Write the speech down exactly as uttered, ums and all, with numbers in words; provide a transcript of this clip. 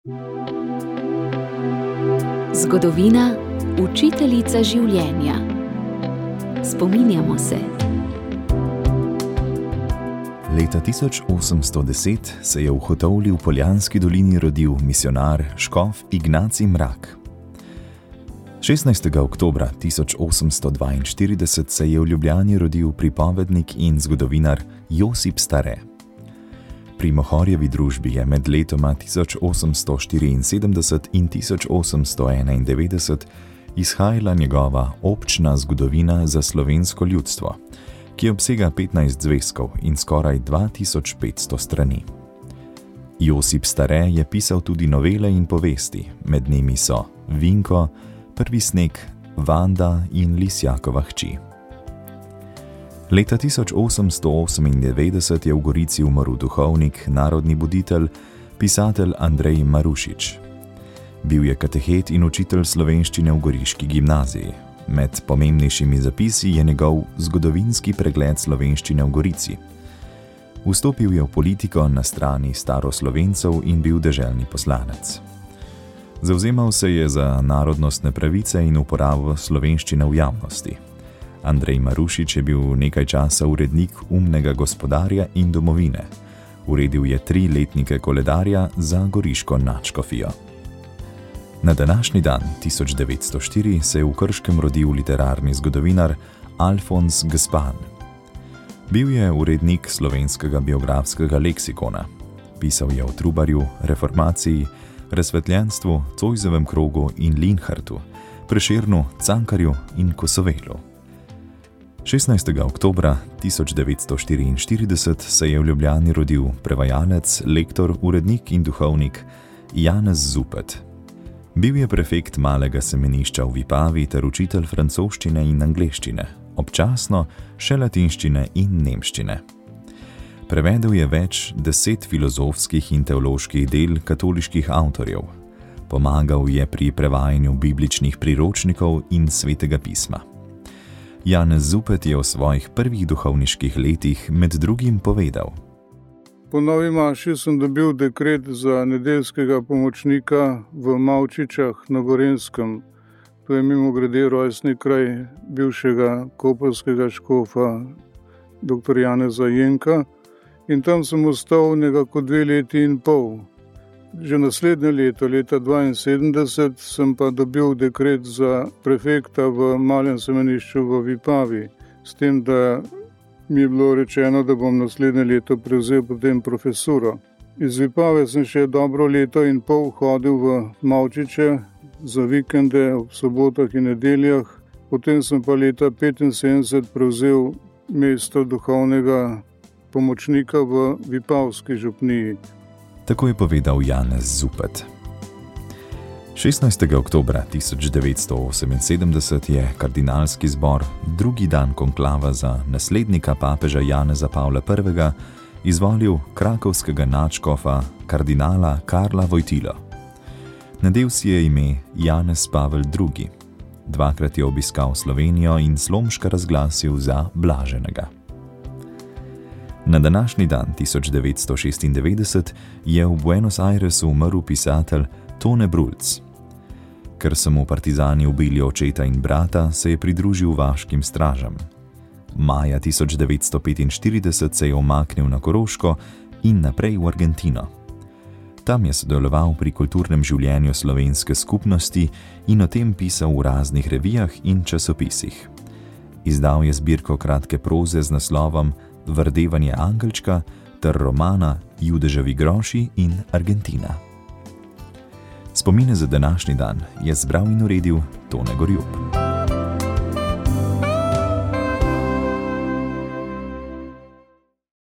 Zgodovina, učiteljica življenja. Spominjamo se. Leta tisoč osemsto deset se je v Hotovlji v Poljanski dolini rodil misijonar škof Ignacij Mrak. šestnajstega oktobra tisoč osemsto dvainštirideset se je v Ljubljani rodil pripovednik in zgodovinar Josip Stare. Pri Mohorjevi družbi je med letoma tisoč osemsto štiriinsedemdeset in tisoč osemsto enaindevetdeset izhajala njegova občna zgodovina za slovensko ljudstvo, ki obsega petnajst zvezkov in skoraj dva tisoč petsto strani. Josip Stare je pisal tudi novele in povesti, med njimi so Vinko, Prvi sneg, Vanda in Lisjakova hči. Leta tisoč osemsto osemindevetdeset je v Gorici umrl duhovnik, narodni buditelj, pisatelj Andrej Marušič. Bil je katehet in učitelj slovenščine v goriški gimnaziji. Med pomembnejšimi zapisi je njegov zgodovinski pregled slovenščine v Gorici. Vstopil je v politiko na strani staroslovencev in bil deželni poslanec. Zavzemal se je za narodnostne pravice in uporabo slovenščine v javnosti. Andrej Marušič je bil nekaj časa urednik Umnega gospodarja in Domovine. Uredil je tri letnike koledarja za goriško nadškofijo. Na današnji dan tisoč devetsto štiri se je v Krškem rodil literarni zgodovinar Alfons Gspan. Bil je urednik slovenskega biografskega leksikona. Pisal je o Trubarju, reformaciji, razsvetljenstvu, Zoisovem krogu in Linhartu, Prešernu, Cankarju in Kosovelu. šestnajstega oktobra tisoč devetsto štiriinštirideset se je v Ljubljani rodil prevajalec, lektor, urednik in duhovnik Janez Zupet. Bil je prefekt malega semenišča v Vipavi ter učitelj francoščine in angleščine, občasno še latinščine in nemščine. Prevedel je več deset filozofskih in teoloških del katoliških avtorjev. Pomagal je pri prevajanju bibličnih priročnikov in svetega pisma. Janez Zupet je o svojih prvih duhovniških letih med drugim povedal: Po novi maši sem dobil dekret za nedeljskega pomočnika v Mavčičah na Gorenjskem. To je mimogrede rojstni kraj bivšega koprskega škofa dr. Janeza Jenka. In tam sem ostal nekako dve leti in pol. Že naslednje leto, leta dvainsedemdeset, sem pa dobil dekret za prefekta v malem semenišču v Vipavi, s tem, da mi je bilo rečeno, da bom naslednje leto prevzel potem profesuro. Iz Vipave sem še dobro leto in pol hodil v Mavčiče za vikende, ob sobotah in nedeljah. Potem sem pa leta petinsedemdeset prevzel mesto duhovnega pomočnika v Vipavski župniji. Tako je povedal Janez Zupet. šestnajstega oktobra tisoč devetsto oseminsedemdeset je kardinalski zbor drugi dan konklava za naslednika papeža Janeza Pavla prvega izvolil krakovskega nadškofa kardinala Karla Wojtylo. Nadel si je ime Janez Pavel drugi. Dvakrat je obiskal Slovenijo in Slomška razglasil za blaženega. Na današnji dan tisoč devetsto šestindevetdeset je v Buenos Airesu umrl pisatelj Tone Brulc. Ker so mu partizani ubili očeta in brata, se je pridružil vaškim stražam. Maja tisoč devetsto petinštirideset se je umaknil na Koroško in naprej v Argentino. Tam je sodeloval pri kulturnem življenju slovenske skupnosti in o tem pisal v raznih revijah in časopisih. Izdal je zbirko kratke proze z naslovom Vrdevanje angelčka ter romana Judeževi groši in Argentina. Spomine za današnji dan je zbral in uredil Tone Gorjup.